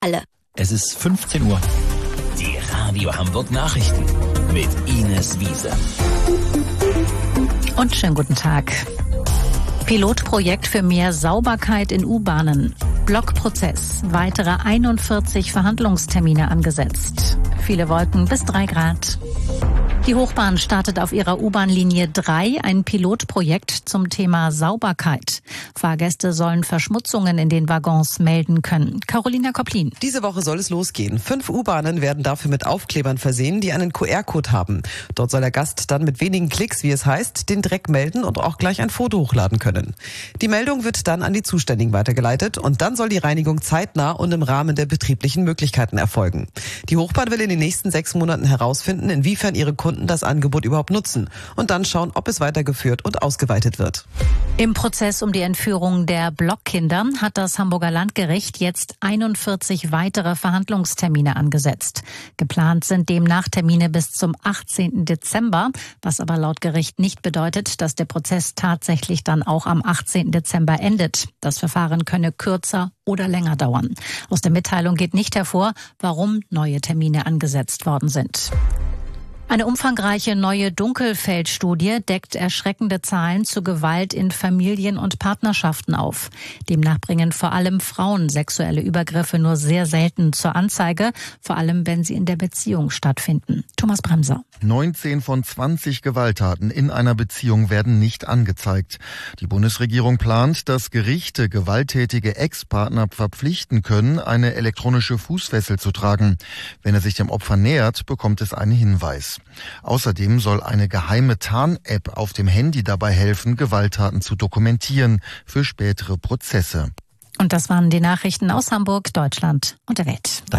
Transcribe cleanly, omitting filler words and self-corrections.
alle. Es ist 15 Uhr. Die Radio Hamburg Nachrichten mit Ines Wiese. Und schönen guten Tag. Pilotprojekt für mehr Sauberkeit in U-Bahnen. Blockprozess. Weitere 41 Verhandlungstermine angesetzt. Viele Wolken bis 3 Grad. Die Hochbahn startet auf ihrer U-Bahn-Linie 3 ein Pilotprojekt zum Thema Sauberkeit. Fahrgäste sollen Verschmutzungen in den Waggons melden können. Carolina Kopplin. Diese Woche soll es losgehen. 5 U-Bahnen werden dafür mit Aufklebern versehen, die einen QR-Code haben. Dort soll der Gast dann mit wenigen Klicks, wie es heißt, den Dreck melden und auch gleich ein Foto hochladen können. Die Meldung wird dann an die Zuständigen weitergeleitet und dann soll die Reinigung zeitnah und im Rahmen der betrieblichen Möglichkeiten erfolgen. Die Hochbahn will in den nächsten 6 Monaten herausfinden, inwiefern ihre Kunden das Angebot überhaupt nutzen und dann schauen, ob es weitergeführt und ausgeweitet wird. Im Prozess um die Entführung der Blockkinder hat das Hamburger Landgericht jetzt 41 weitere Verhandlungstermine angesetzt. Geplant sind demnach Termine bis zum 18. Dezember, was aber laut Gericht nicht bedeutet, dass der Prozess tatsächlich dann auch am 18. Dezember endet. Das Verfahren könne kürzer oder länger dauern. Aus der Mitteilung geht nicht hervor, warum neue Termine angesetzt worden sind. Eine umfangreiche neue Dunkelfeldstudie deckt erschreckende Zahlen zu Gewalt in Familien und Partnerschaften auf. Demnach bringen vor allem Frauen sexuelle Übergriffe nur sehr selten zur Anzeige, vor allem wenn sie in der Beziehung stattfinden. Thomas Bremser. 19 von 20 Gewalttaten in einer Beziehung werden nicht angezeigt. Die Bundesregierung plant, dass Gerichte gewalttätige Ex-Partner verpflichten können, eine elektronische Fußfessel zu tragen. Wenn er sich dem Opfer nähert, bekommt es einen Hinweis. Außerdem soll eine geheime Tarn-App auf dem Handy dabei helfen, Gewalttaten zu dokumentieren für spätere Prozesse. Und das waren die Nachrichten aus Hamburg, Deutschland und der Welt.